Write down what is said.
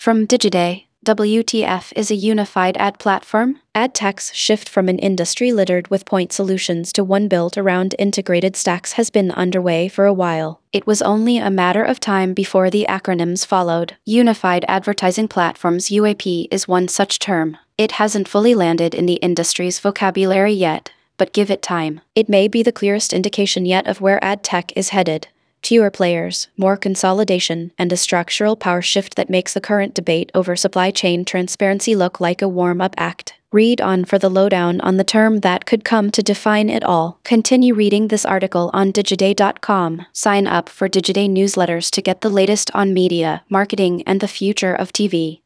From Digiday, WTF is a unified ad platform. Ad tech's shift from an industry littered with point solutions to one built around integrated stacks has been underway for a while. It was only a matter of time before the acronyms followed. Unified Advertising Platforms (UAP) is one such term. It hasn't fully landed in the industry's vocabulary yet, but give it time. It may be the clearest indication yet of where ad tech is headed. Fewer players, more consolidation, and a structural power shift that makes the current debate over supply chain transparency look like a warm-up act. Read on for the lowdown on the term that could come to define it all. Continue reading this article on Digiday.com. Sign up for Digiday newsletters to get the latest on media, marketing, and the future of TV.